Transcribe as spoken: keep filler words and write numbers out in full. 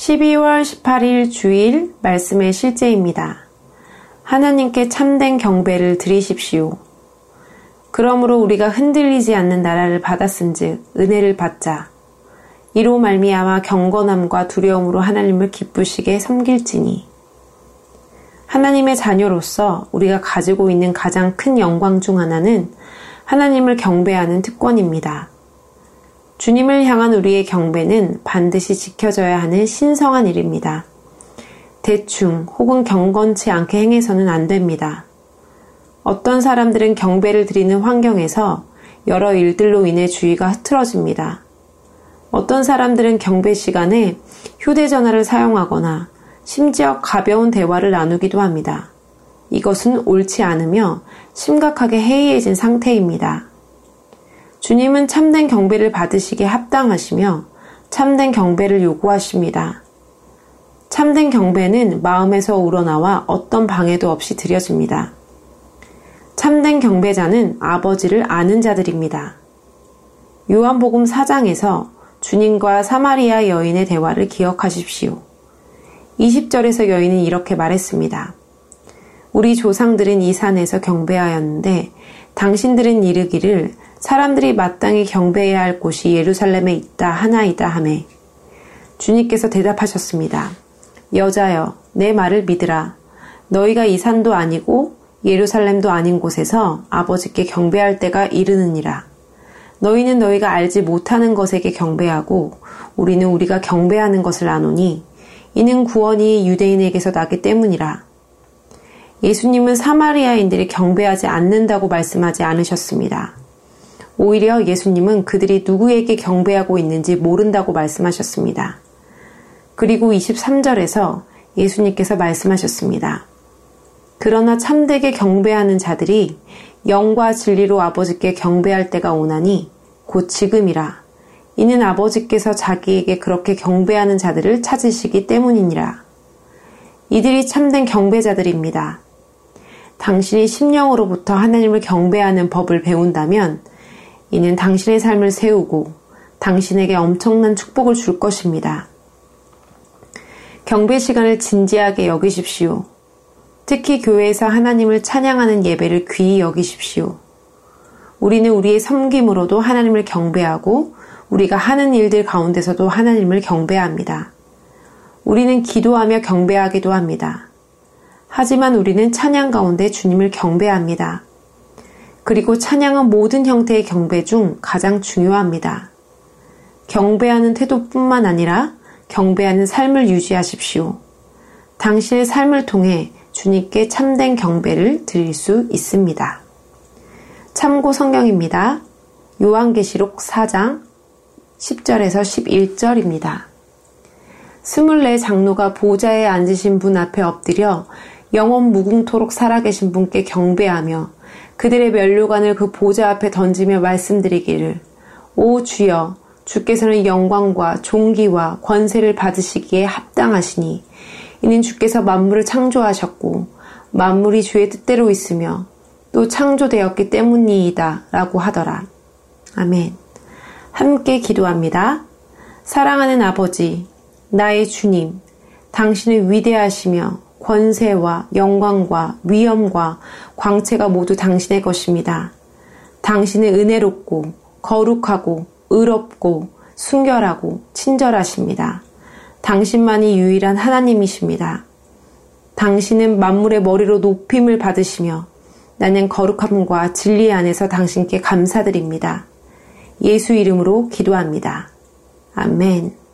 십이월 십팔일 주일 말씀의 실제입니다. 하나님께 참된 경배를 드리십시오. 그러므로 우리가 흔들리지 않는 나라를 받았은즉 은혜를 받자. 이로 말미암아 경건함과 두려움으로 하나님을 기쁘시게 섬길지니. 하나님의 자녀로서 우리가 가지고 있는 가장 큰 영광 중 하나는 하나님을 경배하는 특권입니다. 주님을 향한 우리의 경배는 반드시 지켜져야 하는 신성한 일입니다. 대충 혹은 경건치 않게 행해서는 안 됩니다. 어떤 사람들은 경배를 드리는 환경에서 여러 일들로 인해 주의가 흐트러집니다. 어떤 사람들은 경배 시간에 휴대전화를 사용하거나 심지어 가벼운 대화를 나누기도 합니다. 이것은 옳지 않으며 심각하게 해이해진 상태입니다. 주님은 참된 경배를 받으시기에 합당하시며 참된 경배를 요구하십니다. 참된 경배는 마음에서 우러나와 어떤 방해도 없이 드려집니다. 참된 경배자는 아버지를 아는 자들입니다. 요한복음 사 장에서 주님과 사마리아 여인의 대화를 기억하십시오. 이십 절에서 여인은 이렇게 말했습니다. 우리 조상들은 이 산에서 경배하였는데 당신들은 이르기를 사람들이 마땅히 경배해야 할 곳이 예루살렘에 있다 하나이다 하매. 주님께서 대답하셨습니다. 여자여, 내 말을 믿으라. 너희가 이 산도 아니고 예루살렘도 아닌 곳에서 아버지께 경배할 때가 이르느니라. 너희는 너희가 알지 못하는 것에게 경배하고 우리는 우리가 경배하는 것을 아노니 이는 구원이 유대인에게서 나기 때문이라. 예수님은 사마리아인들이 경배하지 않는다고 말씀하지 않으셨습니다. 오히려 예수님은 그들이 누구에게 경배하고 있는지 모른다고 말씀하셨습니다. 그리고 이십삼 절에서 예수님께서 말씀하셨습니다. 그러나 참되게 경배하는 자들이 영과 진리로 아버지께 경배할 때가 오나니 곧 지금이라. 이는 아버지께서 자기에게 그렇게 경배하는 자들을 찾으시기 때문이니라. 이들이 참된 경배자들입니다. 당신이 심령으로부터 하나님을 경배하는 법을 배운다면 이는 당신의 삶을 세우고 당신에게 엄청난 축복을 줄 것입니다. 경배 시간을 진지하게 여기십시오. 특히 교회에서 하나님을 찬양하는 예배를 귀히 여기십시오. 우리는 우리의 섬김으로도 하나님을 경배하고 우리가 하는 일들 가운데서도 하나님을 경배합니다. 우리는 기도하며 경배하기도 합니다. 하지만 우리는 찬양 가운데 주님을 경배합니다. 그리고 찬양은 모든 형태의 경배 중 가장 중요합니다. 경배하는 태도뿐만 아니라 경배하는 삶을 유지하십시오. 당신의 삶을 통해 주님께 참된 경배를 드릴 수 있습니다. 참고 성경입니다. 요한계시록 사 장 십 절에서 십일 절입니다. 스물네 장로가 보좌에 앉으신 분 앞에 엎드려 영원 무궁토록 살아계신 분께 경배하며 그들의 면류관을 그 보좌 앞에 던지며 말씀드리기를 오 주여 주께서는 영광과 존귀와 권세를 받으시기에 합당하시니 이는 주께서 만물을 창조하셨고 만물이 주의 뜻대로 있으며 또 창조되었기 때문이이다 라고 하더라. 아멘. 함께 기도합니다. 사랑하는 아버지, 나의 주님, 당신은 위대하시며 권세와 영광과 위엄과 광채가 모두 당신의 것입니다. 당신은 은혜롭고 거룩하고 의롭고 순결하고 친절하십니다. 당신만이 유일한 하나님이십니다. 당신은 만물의 머리로 높임을 받으시며 나는 거룩함과 진리 안에서 당신께 감사드립니다. 예수 이름으로 기도합니다. 아멘.